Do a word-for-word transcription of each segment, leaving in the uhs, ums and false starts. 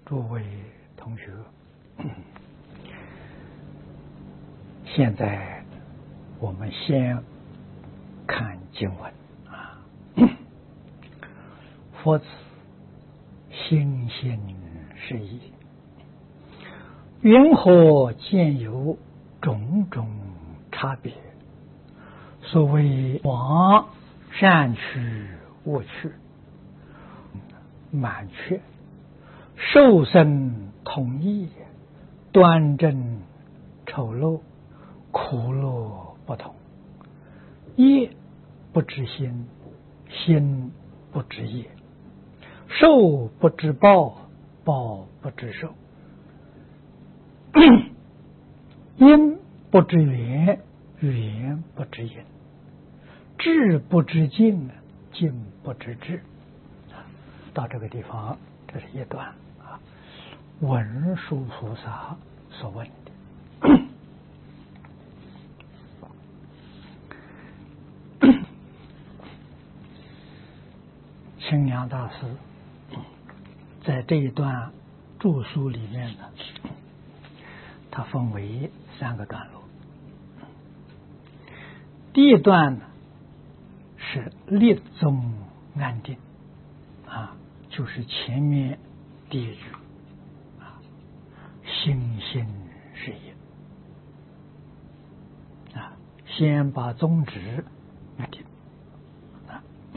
诸位同学，现在我们先看经文啊。佛子心性是义，云何见有种种差别？所谓往善去恶去，满缺受身同义，端正丑陋，苦乐不同。业不知心，心不知业，受不知报，报不知受。因不知缘，缘不知因，智不知境，境不知智。到这个地方，这是一段啊，文殊菩萨所问的。清凉大师在这一段著书里面呢，它分为三个段落。第一段呢是立宗安定啊，就是前面第一句啊，心性是业啊，先把宗旨安定啊，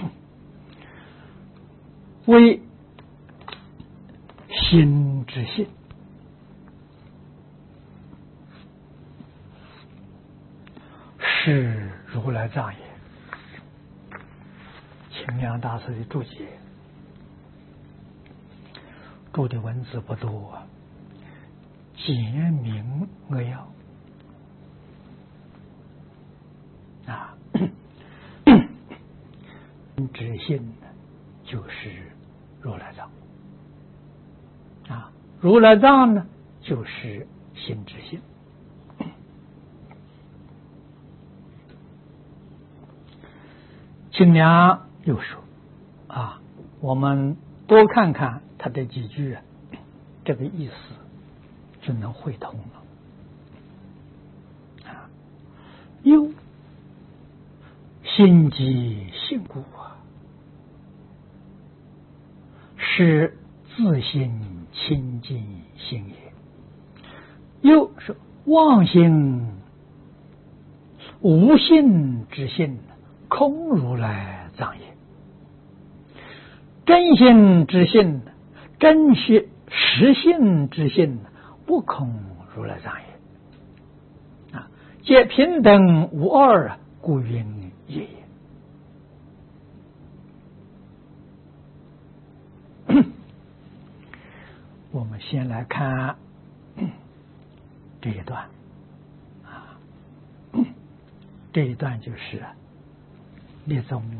为心之性，是如来藏也。清凉大师的注解，注的文字不多，简明扼要啊。之性就是如来藏啊，如来藏呢就是心之性。清凉又说啊，我们多看看他的几句啊，这个意思就能会通了啊。又心即性故啊，是自心清净心也。又是妄心无性之性，空如来藏也。真心之性，真实实性之性，不空如来藏也啊，皆平等无二，故云业也。我们先来看这一段啊，这一段就是立宗啊，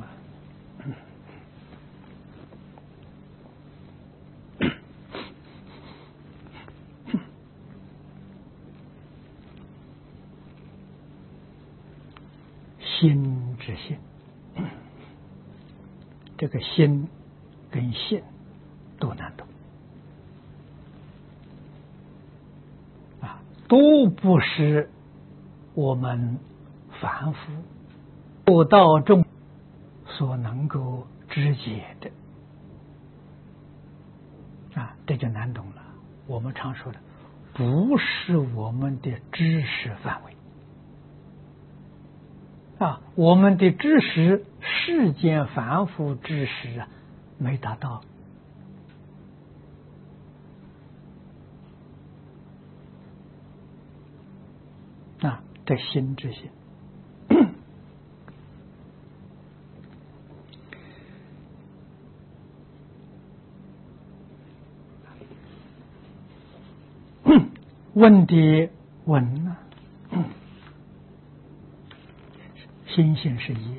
心之性，这个心跟性都难懂啊，都不是我们凡夫悟道中所能够知解的啊，这就难懂了。我们常说的，不是我们的知识范围啊，我们的知识，世间凡夫知识啊，没达到啊，这心之心。问的问呢，心性是业，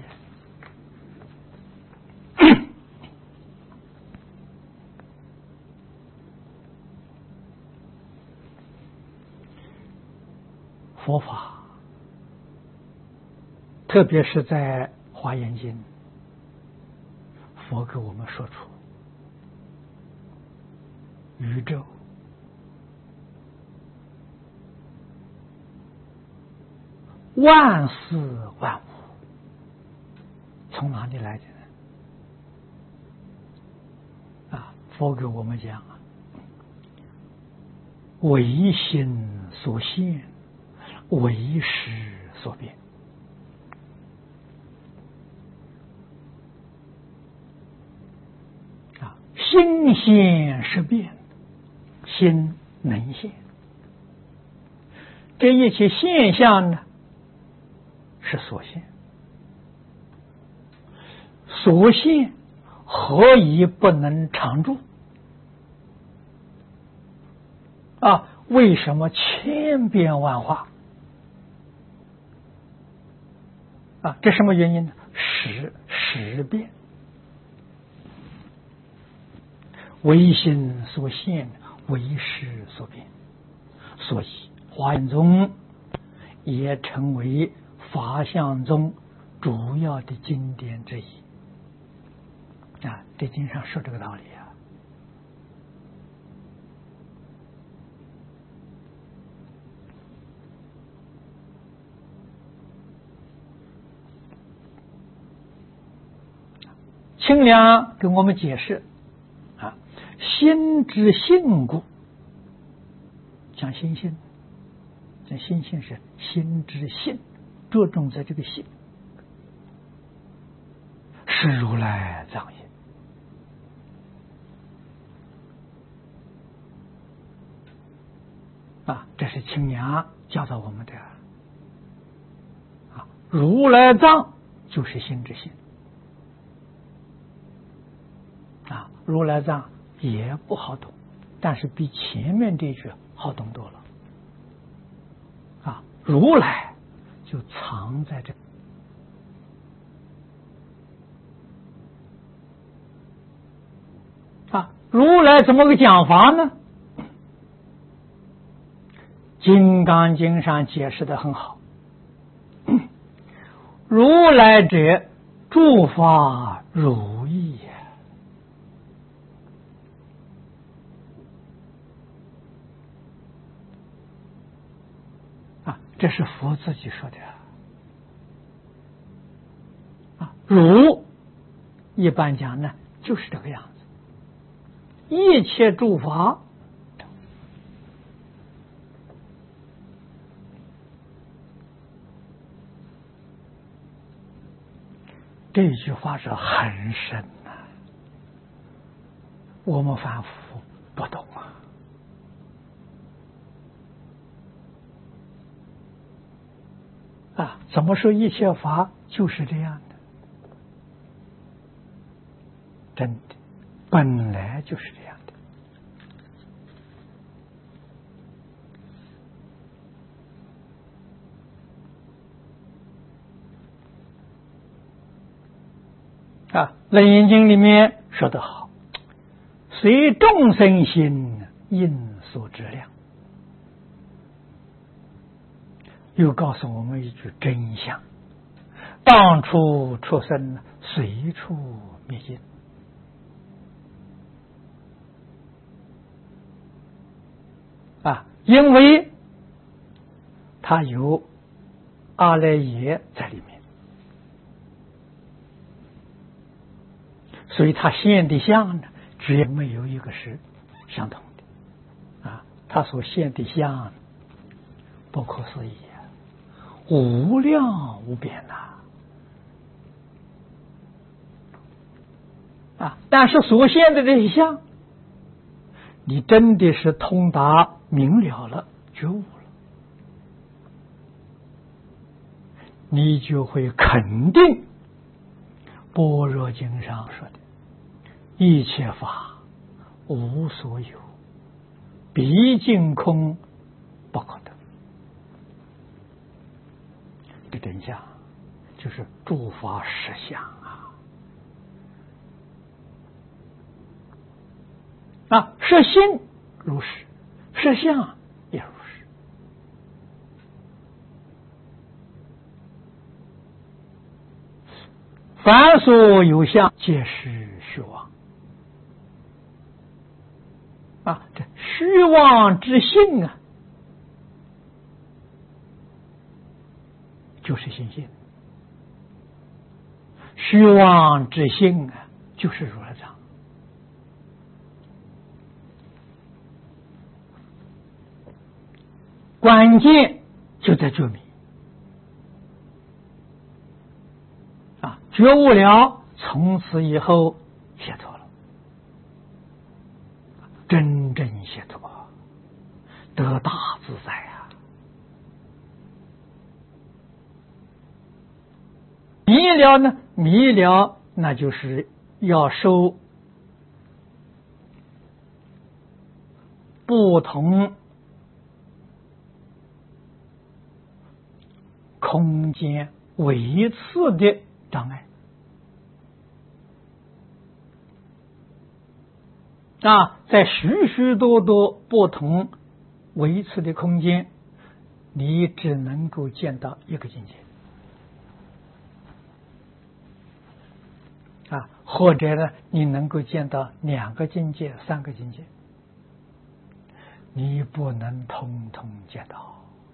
佛法，特别是在华严经，佛给我们说出宇宙万事万物从哪里来的呢？啊，佛给我们讲啊，唯心所现，唯识所变。啊，心现识变，心能现。这一切现象呢，是所现。所现何以不能常住？啊，为什么千变万化？啊，这什么原因呢？识识变，唯心所现，唯识所变。所以华严宗也成为法相宗主要的经典之一。啊，这经上说这个道理啊。清凉跟我们解释啊，心之性故，讲心性，这心性是心之性，着重在这个性，是如来藏也。啊，这是清凉教导我们的啊，如来藏就是心之性。啊，如来藏也不好懂，但是比前面这句好懂多了。啊，如来就藏在这。啊，如来怎么个讲法呢？金刚经上解释的很好。如来者，诸法如意也。啊，这是佛自己说的。啊，如一般讲呢，就是这个样子。一切诸法，这句话是很深呐、啊，我们凡夫不懂啊。啊，怎么说一切法就是这样的？真的，本来就是这样的。啊，《楞严经》里面说得好，随众生心，应所知量。又告诉我们一句真相：当处出生，随处灭尽。啊，因为它有阿赖耶在里面，所以它现的相呢，只有没有一个是相同的。啊，它所现的相不可思议啊，无量无边呐！啊，但是所现的这些相，你真的是通达明了了，觉悟了，你就会肯定般若经上说的一切法无所有，毕竟空不可得。这真相就是诸法实相啊！啊，实心如是，实相也如是。凡所有相，皆是虚妄。啊，这虚妄之性啊， 就是心性，虚妄之性啊，就是如来藏。关键就在觉迷啊，觉悟了，从此以后解脱了，真正解脱，得大自在啊！迷了呢？迷了，那就是要受不同空间维次的障碍啊，在许许多多不同维次的空间，你只能够见到一个境界啊，或者呢，你能够见到两个境界、三个境界，你不能通通见到。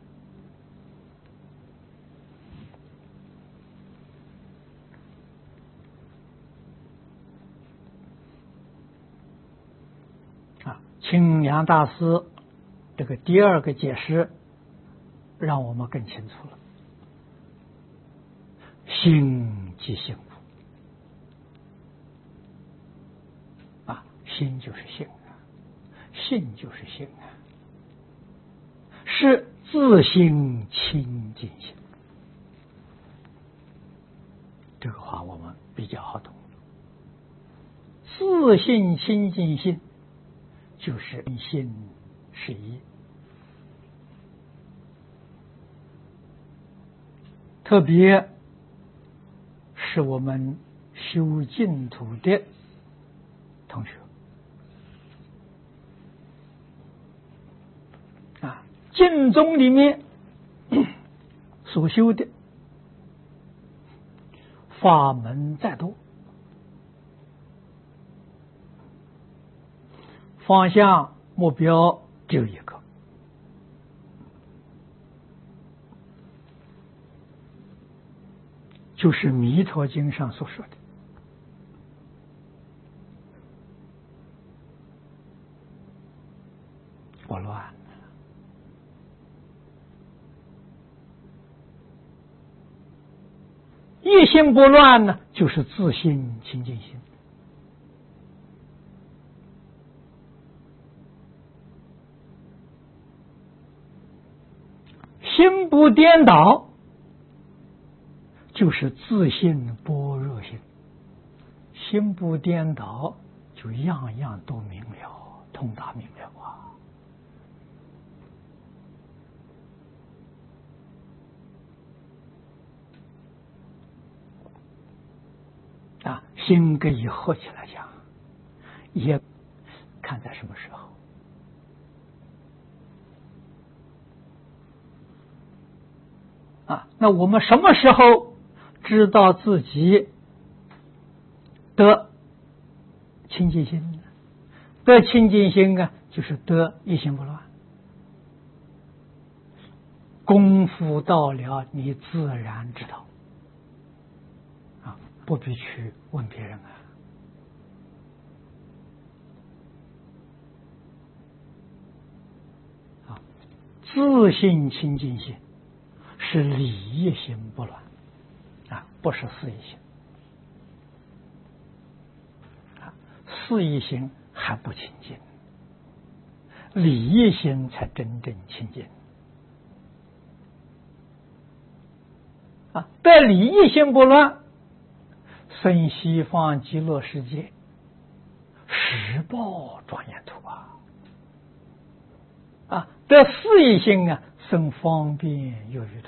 啊，清凉大师这个第二个解释，让我们更清楚了。心即性物啊，心就是性啊，性就是性啊，是自性清净心。这个话我们比较好懂。自性清净心就是心是一，特别是我们修净土的同学啊，净宗里面所修的法门再多，方向目标只有一个，就是弥陀经上所说的不乱。一心不乱呢，就是自性清净心。心不颠倒，就是自性般若心。心不颠倒，就样样都明了，通达明了啊！啊，心可以合起来讲，也看在什么时候。啊，那我们什么时候知道自己得清净心呢？得清净心啊，就是得一心不乱。功夫到了，你自然知道啊，不必去问别人啊。啊，自性清净心是理一心不乱啊，不是事一心啊，事一心还不清净，理一心才真正清净啊。在理一心不乱，生西方极乐世界，实报庄严土啊！啊，得事一心啊，生方便有余土。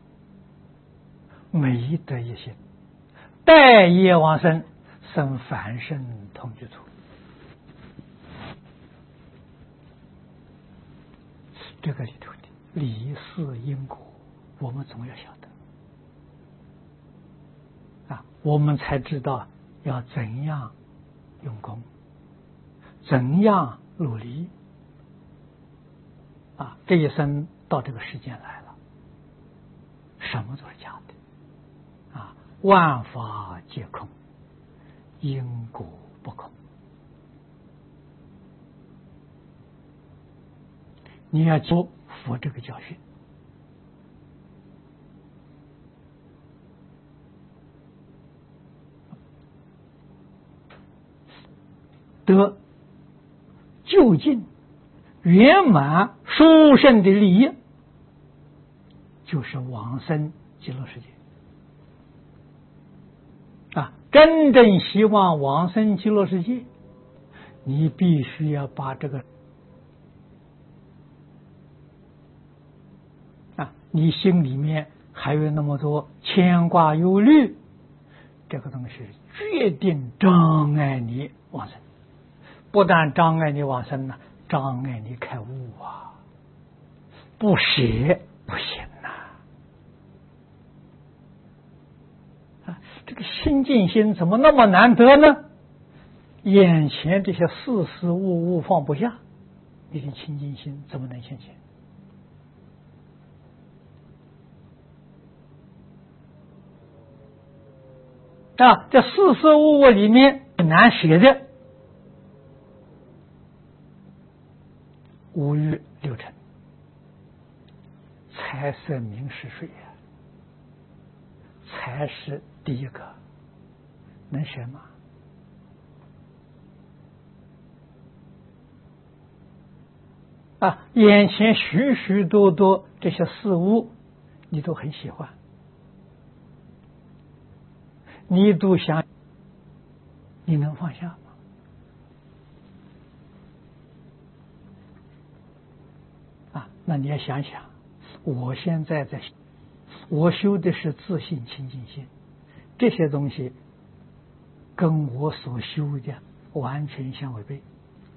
没得一心，待业往生，生凡圣同居土。这个里头的理事因果，我们总要晓得啊，我们才知道要怎样用功，怎样努力啊！这一生到这个世间来了， 什么都是假的啊！万法皆空，因果不空。你要做佛这个教训，得究竟圆满殊胜的利益，就是往生极乐世界啊！真正希望往生极乐世界，你必须要把这个啊，你心里面还有那么多牵挂忧虑，这个东西决定障碍你往生。不但障碍你往生呢，障碍你开悟啊！不舍不行呐！啊，这个清净心怎么那么难得呢？眼前这些事事物物放不下，你的清净心怎么能现前？啊，这事事物物里面难舍的五欲六尘，财色名食睡啊，才是第一个，能舍吗？啊，眼前许许多多这些事物，你都很喜欢，你都想，你能放下吗？那你要想想，我现在在，我修的是自信清净心，这些东西跟我所修的完全相违背。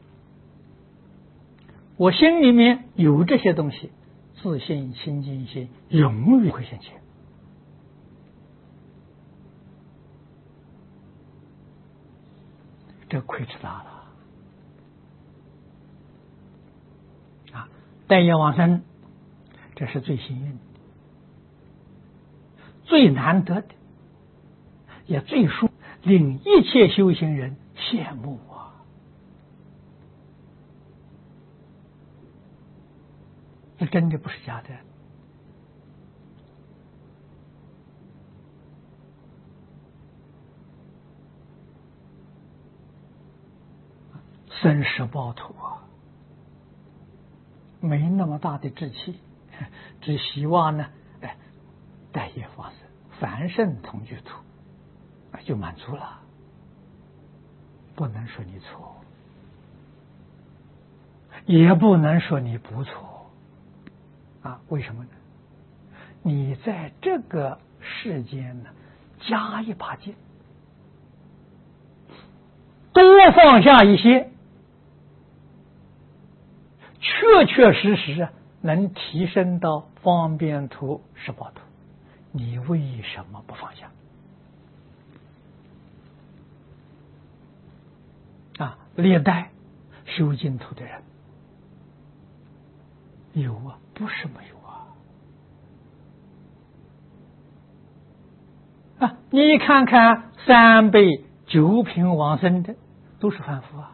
我心里面有这些东西，自信清净心永远会现前。这亏吃大了。待业往生，这是最幸运的，最难得的，也最殊，令一切修行人羡慕啊！这真的不是假的。生死报土啊！没那么大的志气，只希望呢，哎，待业往生，凡圣同居土，就满足了。不能说你错，也不能说你不错，啊，为什么呢？你在这个世间呢，加一把劲，多放下一些。确确实实啊，能提升到方便图、十报图，你为什么不放下？啊，历代修净土的人有啊，不是没有啊。啊，你看看三辈九品往生的，都是凡夫啊。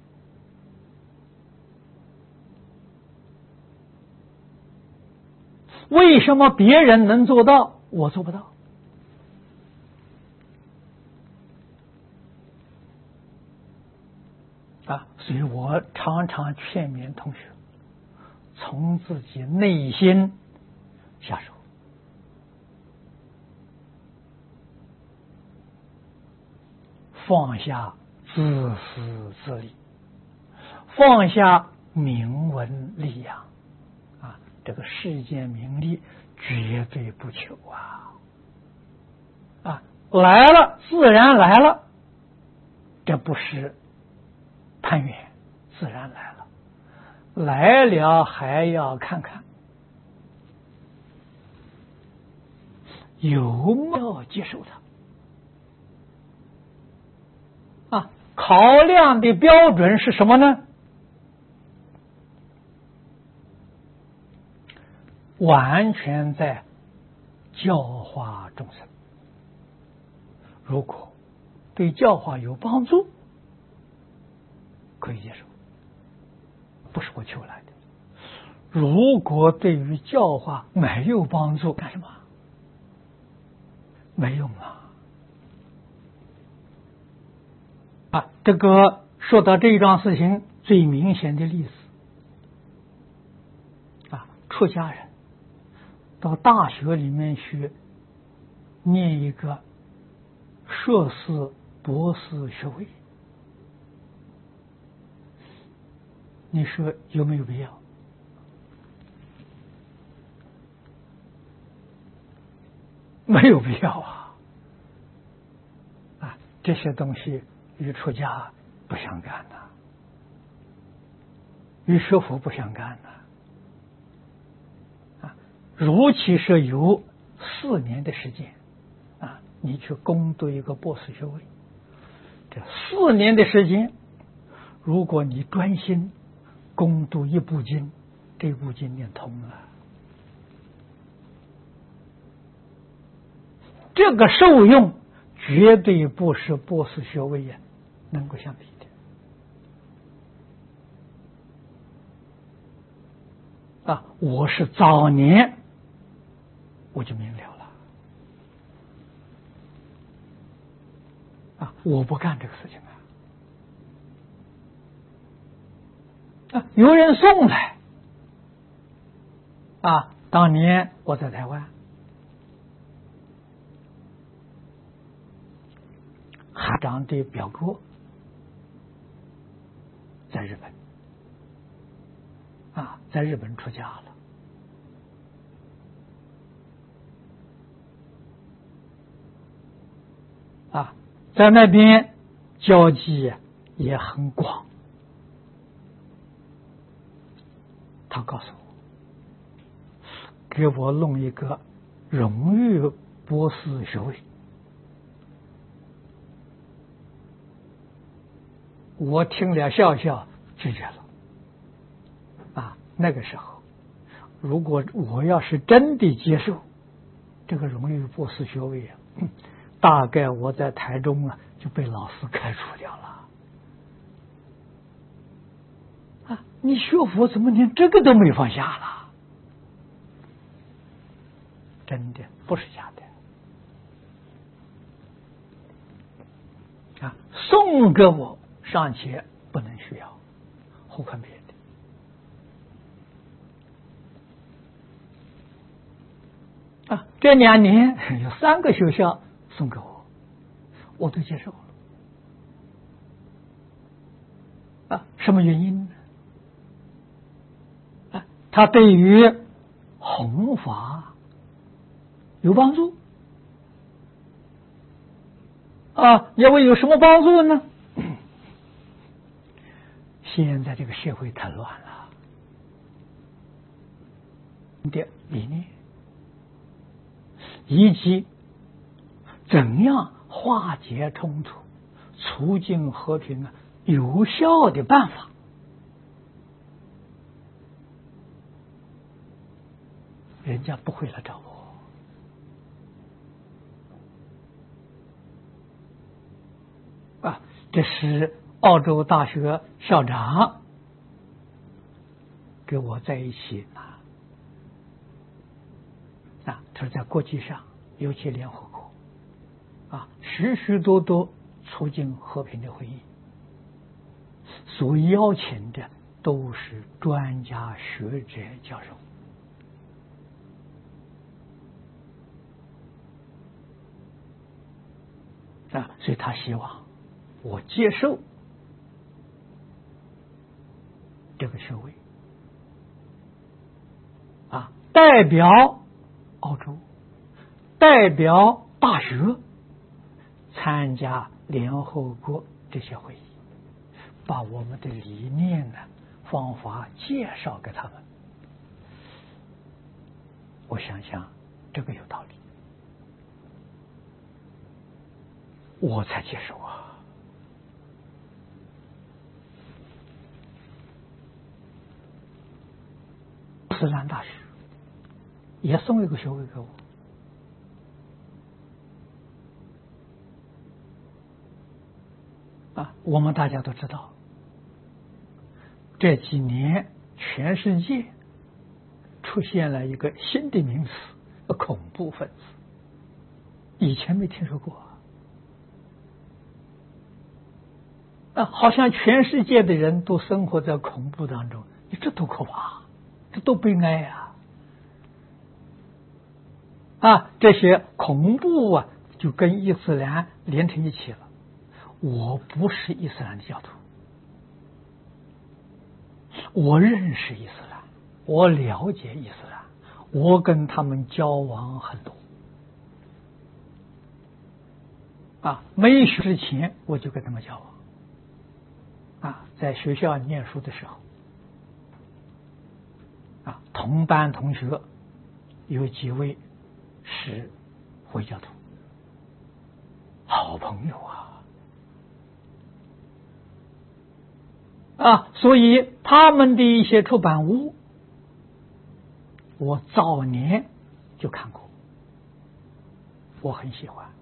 为什么别人能做到，我做不到？啊，所以我常常劝勉同学，从自己内心下手，放下自私自利，放下名闻利养。这个世间名利绝对不求啊！啊，来了自然来了，这不是攀缘，自然来了。来了还要看看有没有接受它啊？考量的标准是什么呢？完全在教化众生。如果对教化有帮助，可以接受，不是我求来的。如果对于教化没有帮助，干什么？没用啊！啊，这个说到这一桩事情，最明显的例子啊，出家人到大学里面去念一个硕士、博士学位，你说有没有必要？没有必要啊！啊，这些东西与出家不相干的，与学佛不相干的。啊，如其是有四年的时间，啊，你去攻读一个博士学位，这四年的时间，如果你专心攻读一部经，这部经念通了，这个受用绝对不是博士学位呀能够相比的。啊，我是早年我就明了了，啊，我不干这个事情啊。啊，有人送来，啊，当年我在台湾，海长的表哥在日本，啊，在日本出家了，啊，在那边交际也很广。他告诉我，给我弄一个荣誉博士学位。我听了笑笑，拒绝了。啊，那个时候，如果我要是真的接受这个荣誉博士学位啊，大概我在台中啊就被老师开除掉了。啊，你学佛怎么连这个都没放下了？真的不是假的。啊，送给我尚且不能需要，何况别的。啊，这两年有三个学校送给我，我都接受了。啊，什么原因呢？啊，它对于弘法有帮助。啊，认为有什么帮助呢？现在这个社会太乱了，的理念以及怎样化解冲突、促进和平啊，有效的办法，人家不会来找我啊。这是澳洲大学校长跟我在一起啊，啊，他说在国际上，尤其联合国啊，许许多多促进和平的会议，所邀请的都是专家学者教授。啊，所以他希望我接受这个学位，啊，代表澳洲，代表大学参加联合国这些会议，把我们的理念呢、方法介绍给他们。我想想，这个有道理，我才接受啊。斯坦大学也送一个学位给我， 啊，我们大家都知道，这几年全世界出现了一个新的名词——恐怖分子，以前没听说过啊，好像全世界的人都生活在恐怖当中，你这多可怕，这多悲哀呀！啊，这些恐怖啊，就跟伊斯兰连成一起了。我不是伊斯兰的教徒，我认识伊斯兰，我了解伊斯兰，我跟他们交往很多啊，没学之前我就跟他们交往啊，在学校念书的时候啊，同班同学有几位是回教徒，好朋友啊。啊，所以他们的一些出版物，我早年就看过，我很喜欢。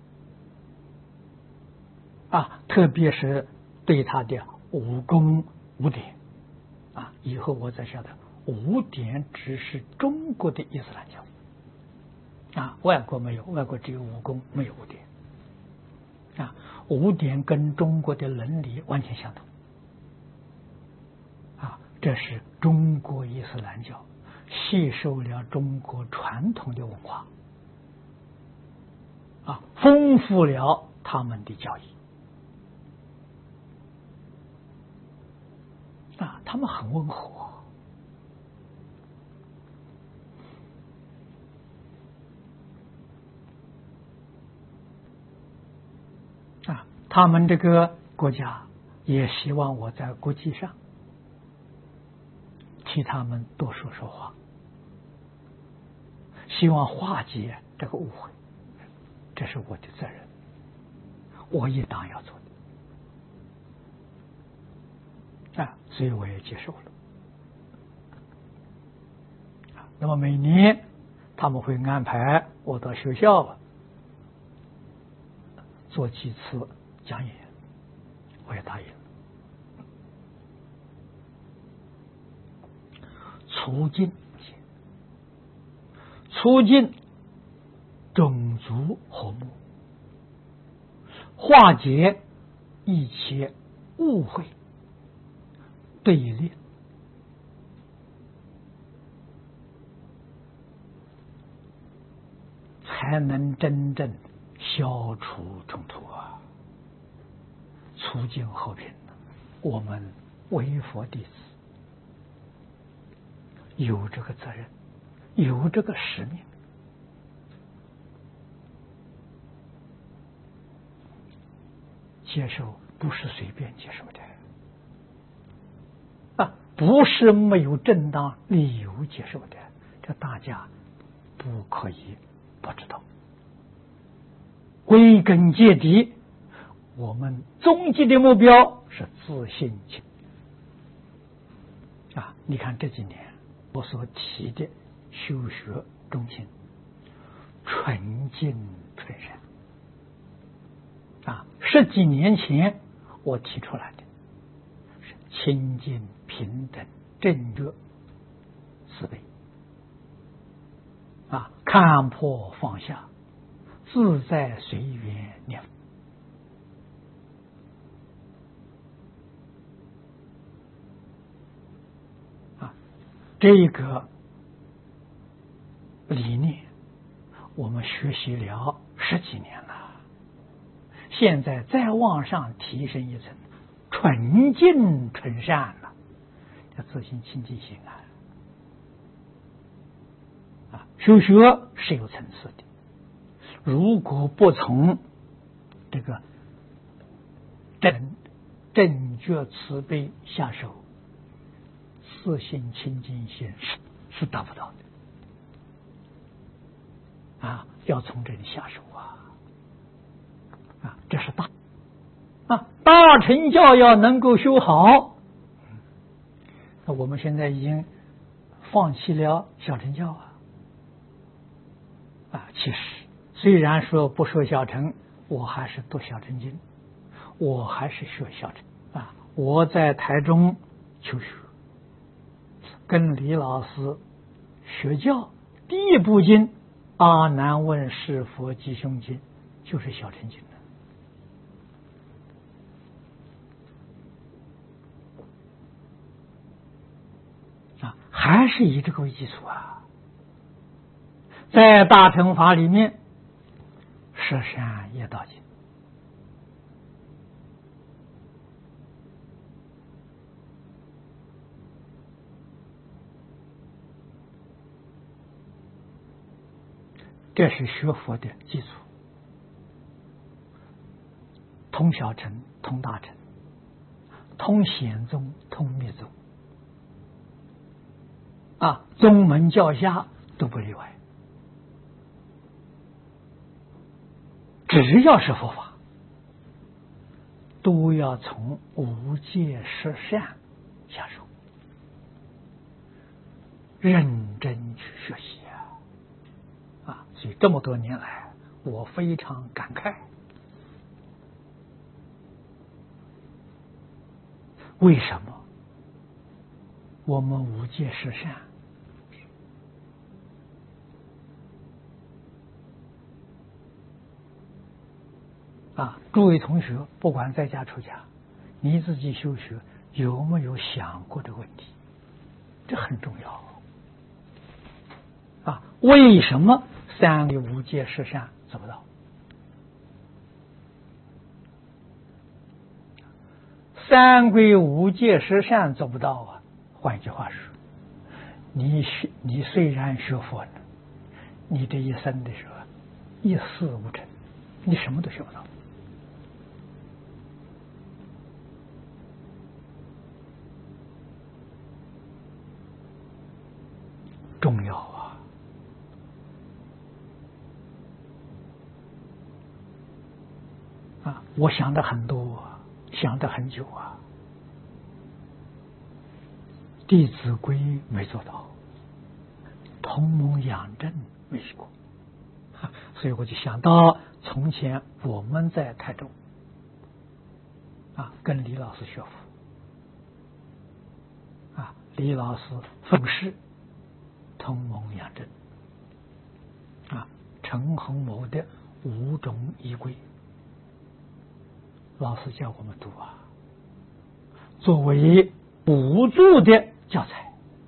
啊，特别是对他的五功五典，啊，以后我才晓得五典只是中国的伊斯兰教，啊，外国没有，外国只有五功，没有五典。啊，五典跟中国的伦理完全相同。这是中国伊斯兰教吸收了中国传统的文化，啊，丰富了他们的教义，啊，他们很温和，啊，他们这个国家也希望我在国际上替他们多说说话，希望化解这个误会，这是我的责任，我应当要做的啊，所以我也接受了。那么每年他们会安排我到学校做几次讲演，我也答应了。促进促进种族和睦，化解一切误会对立，才能真正消除冲突啊，促进和平。我们为佛弟子有这个责任，有这个使命。接受不是随便接受的啊，不是没有正当理由接受的，这大家不可以不知道。归根结底，我们终极的目标是自信清啊！你看这几年我所提的修学中心，纯净纯善啊，十几年前我提出来的是清净平等正觉慈悲啊，看破放下，自在随缘念啊，这个理念我们学习了十几年了，现在再往上提升一层，纯净纯善了，叫自信清净心啊！啊，修学是有层次的，如果不从这个正正觉慈悲下手，自信清净心是是达不到的啊！要从这里下手啊！啊，这是大啊，大乘教要能够修好，那我们现在已经放弃了小乘教啊！啊，其实虽然说不说小乘，我还是读小乘经， 我还是学小乘啊。我在台中求学，跟李老师学教，第一部经《阿难问是佛吉凶经》就是小乘经的啊，还是以这个为基础啊。在大乘法里面，十善业道经。这是学佛的基础，通小乘，通大乘，通显宗，通密宗，啊，宗门教下都不例外。只要是佛法，都要从无戒十善下手，认真去学习。啊，所以这么多年来，我非常感慨。为什么我们无戒十善？啊，诸位同学，不管在家出家，你自己修学有没有想过这个问题？这很重要啊！为什么三个无戒十善做不到？三归无戒十善做不到啊！换句话说，你学你虽然学佛了，你这一生的时候一事无成，你什么都学不到。重要啊！啊，我想的很多啊，想的很久啊。弟子规没做到，同盟养正没学过，所以我就想到从前我们在台中啊，跟李老师学佛啊，李老师奉事同盟养正啊，陈洪谋的五种仪规，老师叫我们读啊，作为补助的教材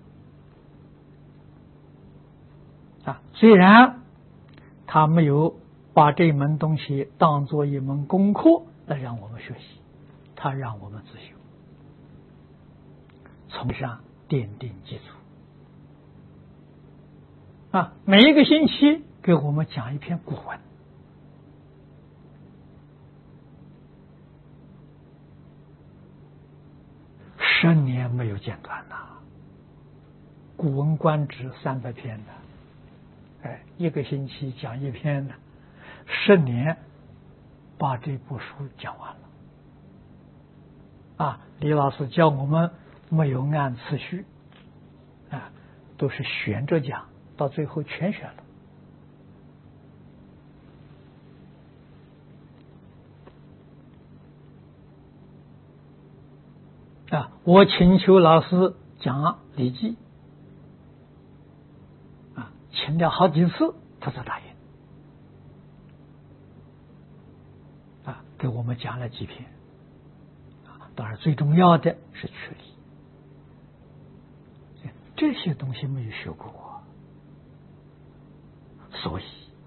啊。虽然他没有把这门东西当做一门功课来让我们学习，他让我们自修，从上奠定基础啊。每一个星期给我们讲一篇古文，十年没有间断呐。古文观止三百篇的，哎，一个星期讲一篇的，十年把这部书讲完了。啊，李老师教我们没有按次序，啊，都是选着讲，到最后全选了。啊，我请求老师讲《礼记》，啊，请了好几次，他才答应。啊，给我们讲了几篇。啊，当然最重要的是确理，这些东西没有学过，所以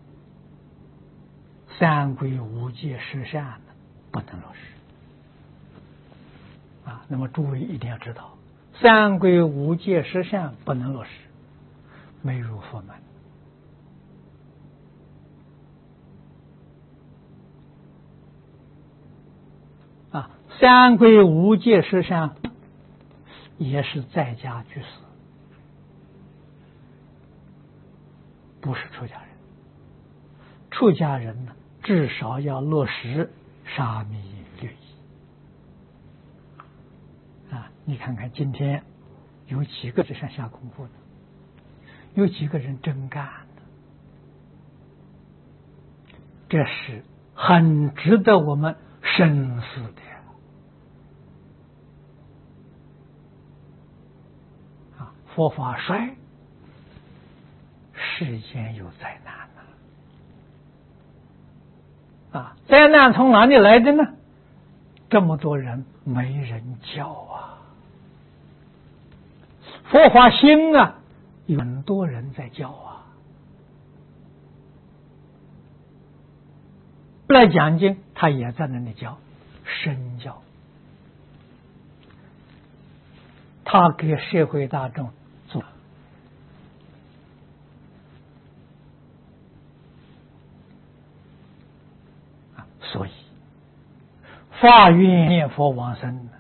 三归五戒十善不能落实。啊，那么诸位一定要知道，三归五戒十善不能落实，没入佛门。啊，三归五戒十善也是在家居士，不是出家人。出家人呢，至少要落实沙弥律仪。啊，你看看今天有几个这上下功夫的，有几个人真干的，这是很值得我们生死的啊，佛法衰，世间有灾难呐、啊！啊，灾难从哪里来的呢？这么多人没人教啊，佛法兴啊，有很多人在教啊。来讲经，他也在那里教身教，他给社会大众做啊，所以发愿念佛往生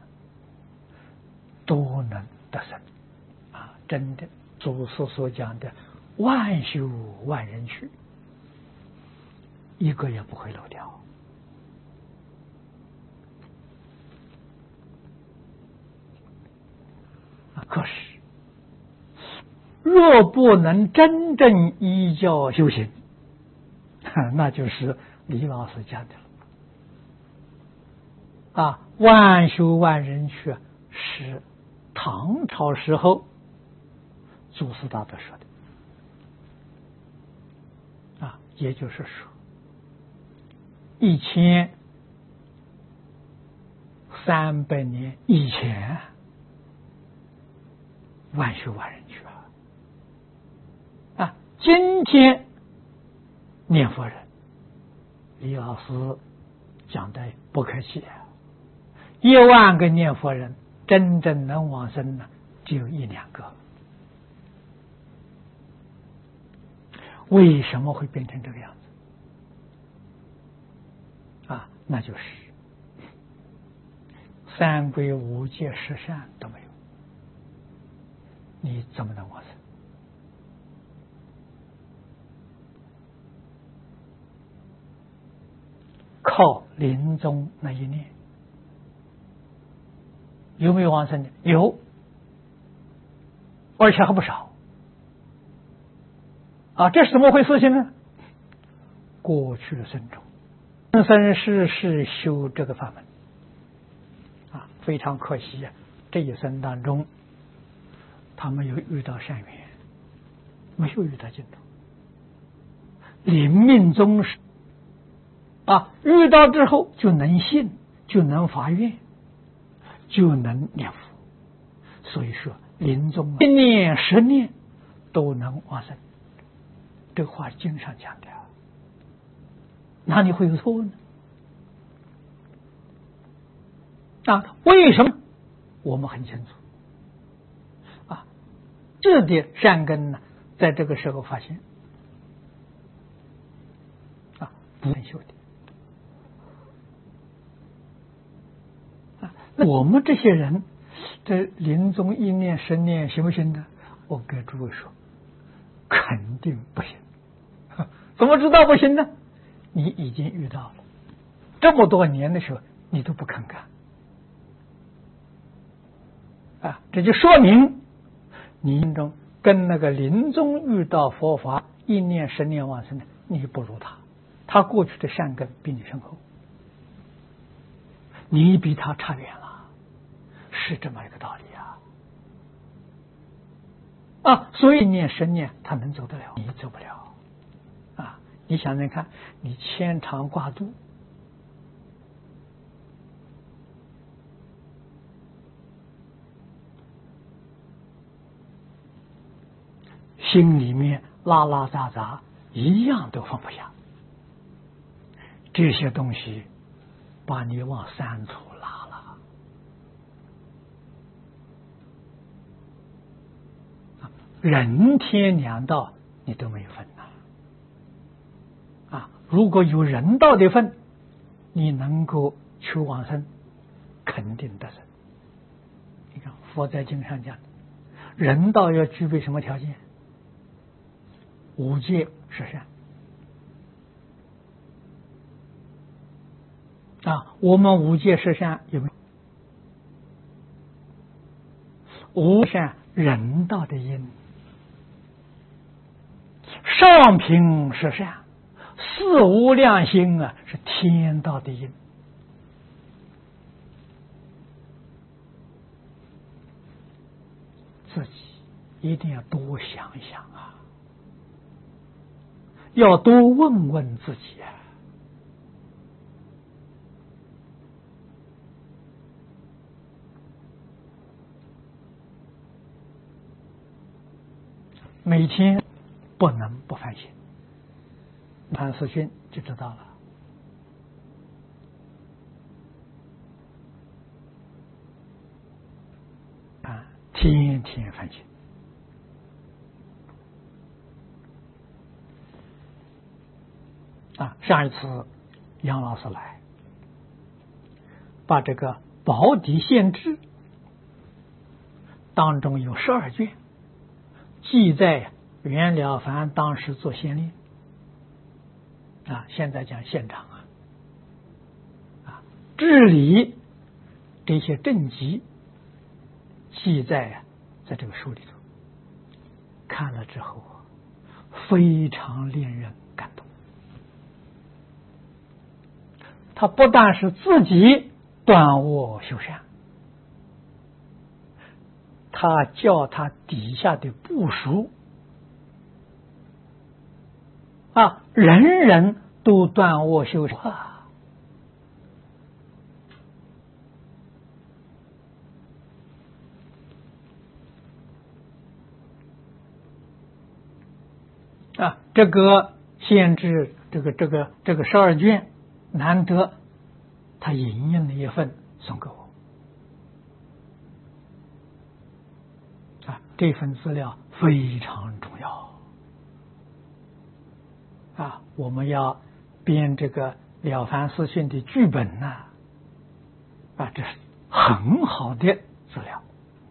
都能得生啊！真的，祖师所讲的万修万人去，一个也不会漏掉。可是，若不能真正依教修行，那就是李老师讲的了。啊，万修万人去是唐朝时候祖师大德说的。啊，也就是说，一千三百年以前，万修万人去啊！啊，今天念佛人，李老师讲的不客气啊，一万个念佛人，真正能往生呢，只有一两个。为什么会变成这个样子？啊，那就是三归五戒十善都没有，你怎么能往生？靠临终那一念，有没有往生的？有，而且还不少。啊，这是怎么回事情呢？过去的生中，生生世世修这个法门，啊，非常可惜啊！这一生当中，他没有遇到善缘，没有遇到净土，临命终时啊，遇到之后就能信，就能发愿，就能念佛。所以说，临终一念十念都能往生。这话经上讲的，哪里会有错呢？啊，为什么？我们很清楚。啊，这点善根呢，在这个时候发现，啊，不能修的。啊，那我们这些人，这临终一念十念行不行呢？我给诸位说，肯定不行。怎么知道不行呢？你已经遇到了这么多年的时候，你都不肯干啊！这就说明你心中跟那个临终遇到佛法一念十念往生的，你不如他，他过去的善根比你深厚，你比他差远了，是这么一个道理啊！啊，所以一念十念他能走得了，你走不了。你想想看，你牵肠挂肚，心里面拉拉杂杂，一样都放不下，这些东西把你往三处拉了。人天两道你都没有分呐。啊，如果有人道的份，你能够求往生，肯定得生。你看佛在经上讲，人道要具备什么条件？五戒十善。啊，我们五戒十善有没有？五善人道的因，上品十善。四无量心啊，是天道的因自己一定要多想一想啊，要多问问自己啊。每天不能不反省，看四训就知道了啊，天天反省啊。上一次杨老师来，把这个宝牒宪制当中有十二卷，记载袁了凡当时做县令啊，现在讲县长啊，啊，治理这些政绩记载啊，在这个书里头看了之后，非常令人感动。他不但是自己断恶修善，他叫他底下的部属啊，人人都断恶修善啊。这个限制，这个这个这个十二卷，难得他引用了一份送给我啊，这份资料非常重要啊。我们要编这个了凡四训的剧本呢啊，这是很好的资料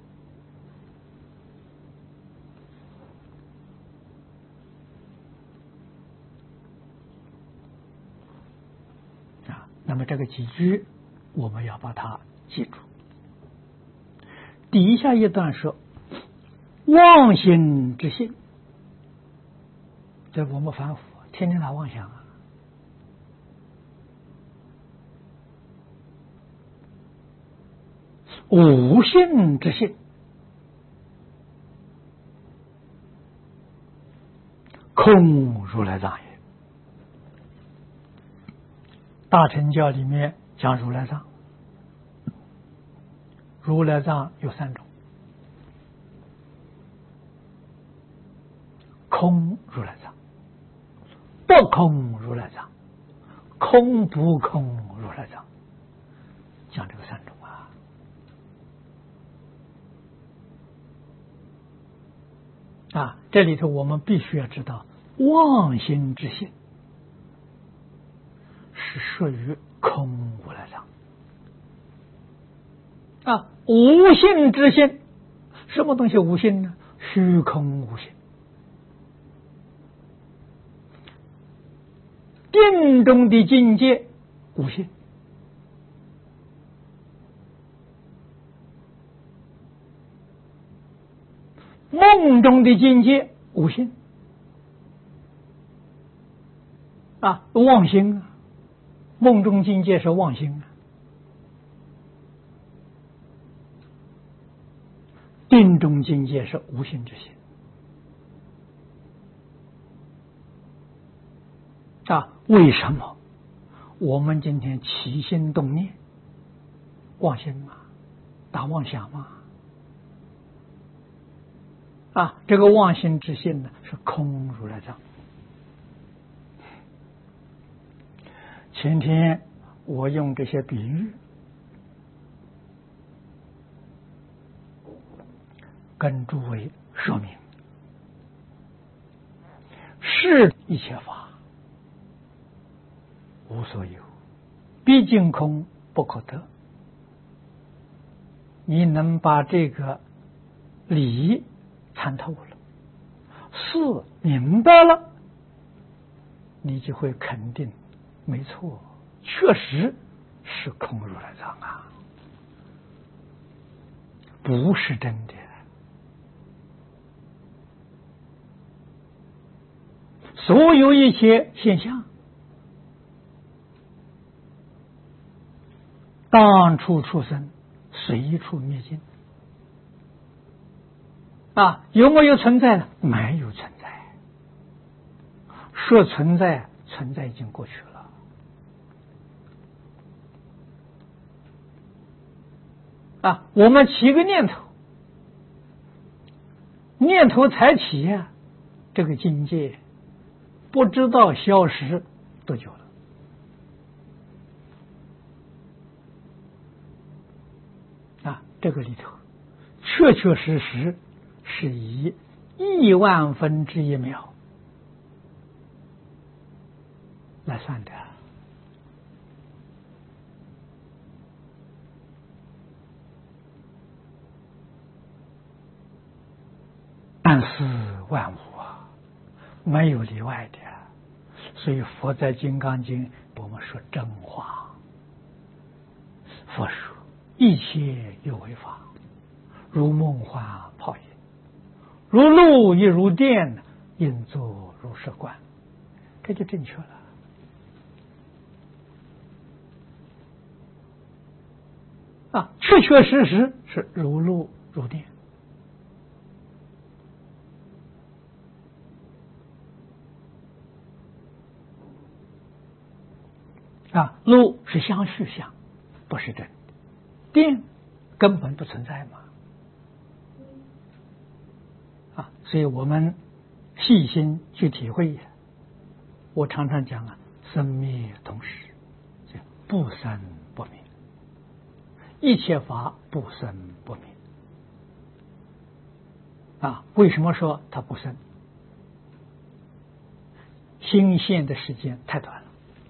啊。那么这个几句我们要把它记住。底下一段说妄心之心，这我们凡夫天天打妄想啊，无心之心，空如来藏也。大乘教里面讲如来藏，如来藏有三种：空如来藏、不空如来藏、空不空如来藏，讲这个三种啊。啊，这里头我们必须要知道，妄心之心是属于空无来藏啊，无性之心，什么东西无性呢？虚空无性。定中的境界无性，梦中的境界无性啊，妄心啊，梦中境界是妄心啊，定中境界是无性之心啊。为什么我们今天起心动念妄心嘛，打妄想嘛啊，这个妄心之心呢是空如来藏。前天我用这些比喻跟诸位说明，是一切法无所有，毕竟空不可得。你能把这个理参透了，事明白了，你就会肯定，没错，确实是空如来藏啊，不是真的。所有一切现象，当处出生，随处灭尽啊，有没有存在呢？没有存在。说存在，存在已经过去了。啊，我们起个念头，念头才起呀、啊，这个境界不知道消失多久了。啊，这个里头确确实实是以亿万分之一秒来算的。万事万物啊，没有例外的。所以佛在《金刚经》我们说真话。佛说一切有为法，如梦幻泡影，如露亦如电，应作如是观，这就正确了。啊，确确实实是如露如电。啊，露是相续相，不是真的；电根本不存在嘛。啊，所以我们细心去体会呀。我常常讲啊，生灭同时，不生不灭，一切法不生不灭。啊，为什么说它不生？心现的时间太短了。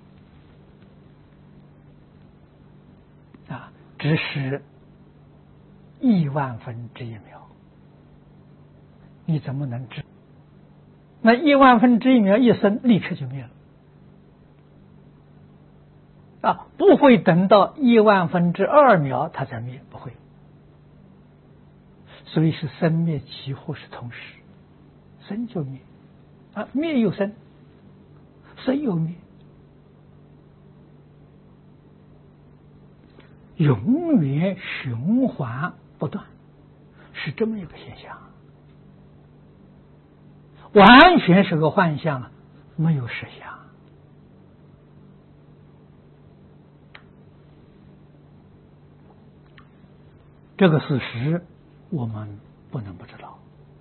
啊，只是亿万分之一秒，你怎么能知？那亿万分之一秒一生，立刻就灭了。啊，不会等到亿万分之二秒它才灭，不会。所以是生灭几乎是同时，生就灭，啊，灭又生，生又灭。永远循环不断，是这么一个现象，完全是个幻象，没有实相。这个事实我们不能不知道。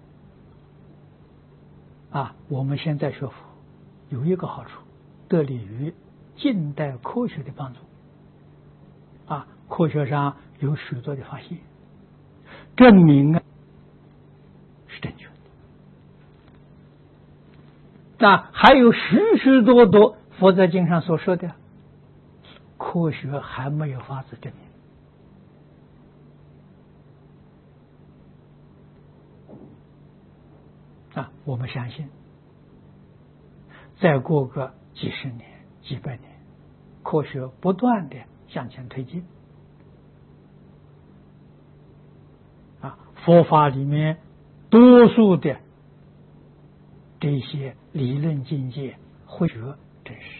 啊，我们现在学佛有一个好处，得力于近代科学的帮助。啊，科学上有许多的发现，证明啊是正确的。啊，还有许许多多佛在经上所说的，科学还没有法子证明。啊，我们相信，再过个几十年、几百年，科学不断的向前推进，啊，佛法里面多数的这些理论境界会学真实。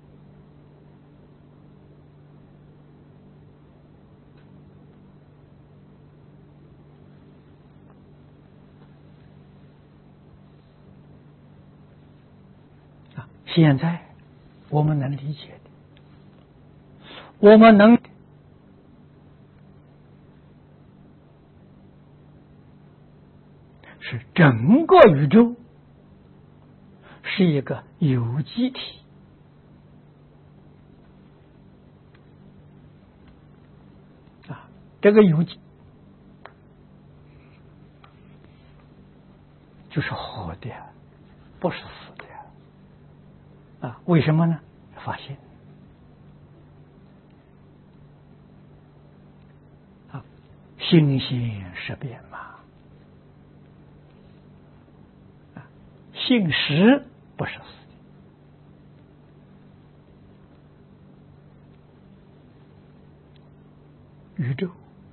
啊，现在我们能理解的，我们能是整个宇宙是一个有机体。啊，这个有机就是活的，不是死的。啊，为什么呢？发现啊，心性识变嘛。啊，性实不是死的。宇宙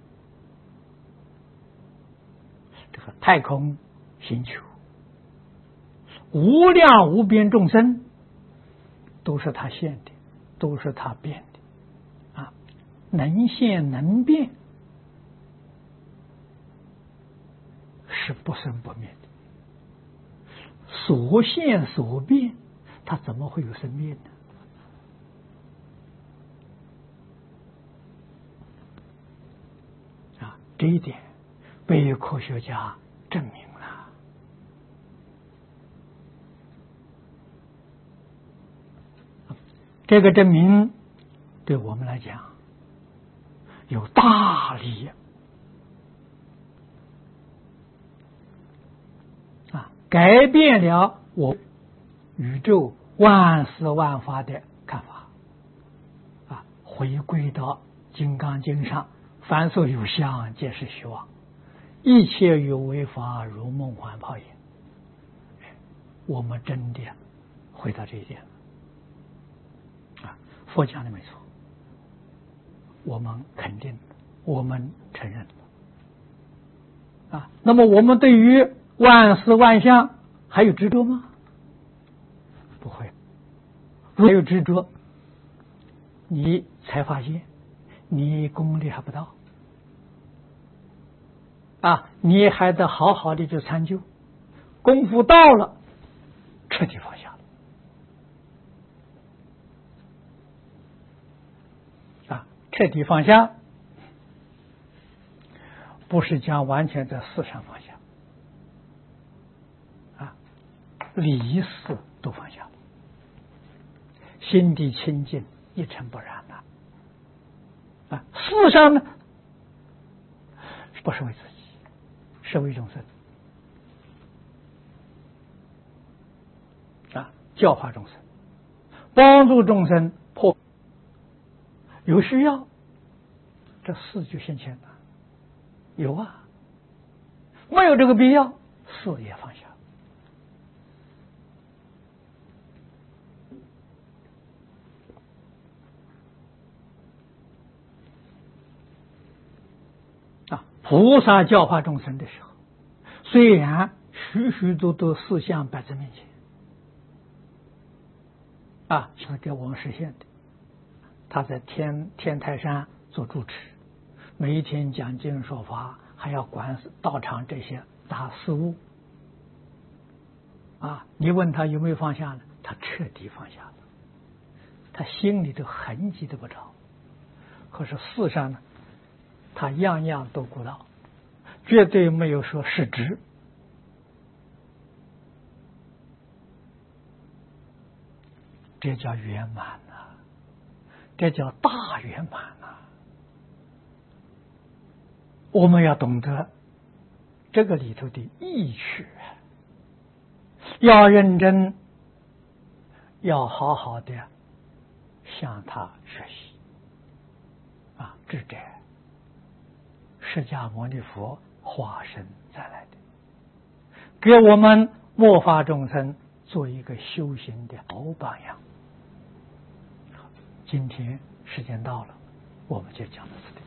这个太空星球，无量无边众生，都是他现的，都是他变的。啊，能现能变， 是不生不灭的，所现所变，它怎么会有生灭呢？啊，这一点被科学家证明了。这个证明对我们来讲有大利啊，改变了我宇宙万事万法的看法啊，回归到《金刚经》上，凡所有相，皆是虚妄，一切有为法，如梦幻泡影。我们真的回到这一点了啊！佛讲的没错，我们肯定，我们承认啊。那么我们对于万事万象还有执着吗？不会。如果有执着，你才发现你功力还不到啊，你还得好好的去参究，功夫到了，彻底放下了啊！彻底放下，不是讲完全在事上放下啊，理事都放下了，心地清净，一尘不染了啊！事上呢，不是为自己，是为众生啊，教化众生，帮助众生破，有需要，这事就现前了。有啊，没有这个必要，事也放下啊。菩萨教化众生的时候，虽然许许多多事项摆在面前啊，是给我们实现的。他在天天台山做住持，每一天讲经说法，还要管道场这些大事务啊。你问他有没有放下呢？他彻底放下了，他心里头痕迹都不着。可是事上呢，他样样都顾到，绝对没有说失职。这叫圆满啊，这叫大圆满啊！我们要懂得这个里头的意趣，要认真，要好好的向他学习啊！这这释迦牟尼佛化身再来的，给我们末法众生做一个修行的好榜样。今天时间到了，我们就讲到这里。